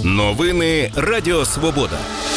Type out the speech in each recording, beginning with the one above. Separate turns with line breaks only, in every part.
Новини Радіо Свобода.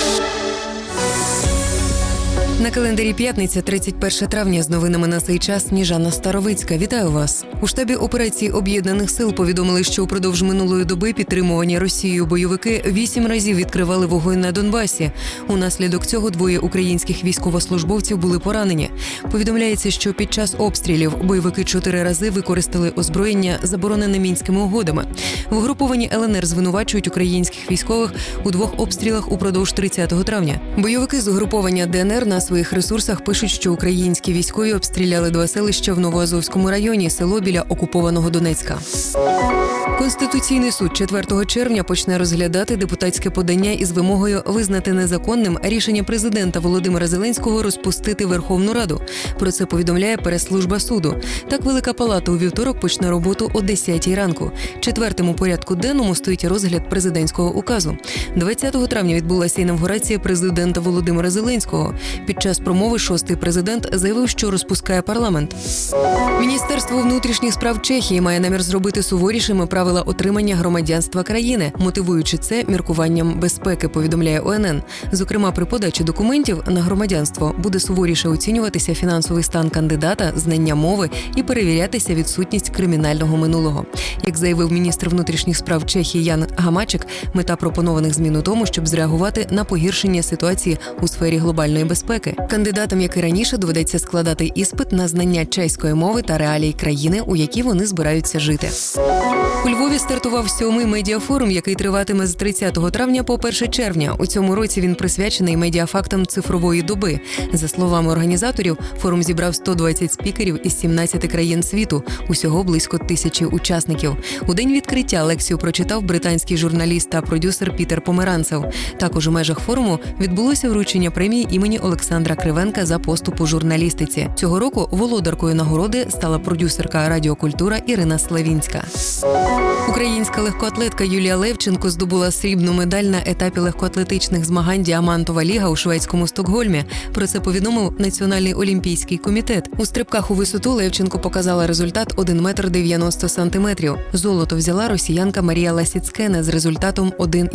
На календарі п'ятниця, 31 травня. З новинами на цей час Сніжана Старовицька. Вітаю вас. У штабі операції Об'єднаних сил повідомили, що упродовж минулої доби підтримувані Росією бойовики 8 разів відкривали вогонь на Донбасі. Унаслідок цього 2 українських військовослужбовців були поранені. Повідомляється, що під час обстрілів бойовики 4 рази використали озброєння, заборонене Мінськими угодами. В угрупованні ЛНР звинувачують українських військових у 2 обстрілах упродовж 30 травня. Бойовики з угруповання ДНР на своїх ресурсах пишуть, що українські військові обстріляли 2 селища в Новоазовському районі, село біля окупованого Донецька. Конституційний суд 4 червня почне розглядати депутатське подання із вимогою визнати незаконним рішення президента Володимира Зеленського розпустити Верховну Раду. Про це повідомляє прес-служба суду. Так, Велика Палата у вівторок почне роботу о 10 ранку. 4-му порядку денному стоїть розгляд президентського указу. 20 травня відбулася інавгурація президента Володимира Зеленського. Під час промови 6-й президент заявив, що розпускає парламент. Міністерство внутрішніх справ Чехії має намір зробити суворішими правила отримання громадянства країни, мотивуючи це міркуванням безпеки, повідомляє ОНН. Зокрема, при подачі документів на громадянство буде суворіше оцінюватися фінансовий стан кандидата, знання мови і перевірятися відсутність кримінального минулого. Як заявив міністр внутрішніх справ Чехії Ян Гамачек, мета пропонованих змін у тому, щоб зреагувати на погіршення ситуації у сфері глобальної безпеки. Кандидатам, як і раніше, доведеться складати іспит на знання чеської мови та реалій країни, у якій вони збираються жити. У Львові стартував 7-й медіафорум, який триватиме з 30 травня по 1 червня. У цьому році він присвячений медіафактам цифрової доби. За словами організаторів, форум зібрав 120 спікерів із 17 країн світу. Усього близько 1000 учасників. У день відкриття лекцію прочитав британський журналіст та продюсер Пітер Померанцев. Також у межах форуму відбулося вручення премії імені Олександра Кривенка за поступ у журналістиці. Цього року володаркою нагороди стала продюсерка «Радіокультура» Ірина Славінська. Українська легкоатлетка Юлія Левченко здобула срібну медаль на етапі легкоатлетичних змагань «Діамантова ліга» у шведському Стокгольмі. Про це повідомив Національний олімпійський комітет. У стрибках у висоту Левченко показала результат 1 метр 90 сантиметрів. Золото взяла росіянка Марія Ласіцкене з результатом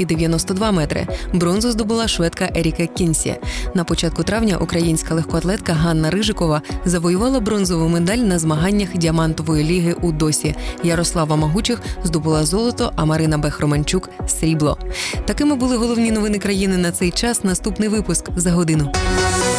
1,92 метри. Бронзу здобула шведка Еріка Кінсі. На початку травня українська легкоатлетка Ганна Рижикова завоювала бронзову медаль на змаганнях «Діамантової ліги» у Досі. Ярослава Магучих здобула золото, а Марина Бех-Романчук – срібло. Такими були головні новини країни на цей час. Наступний випуск за годину.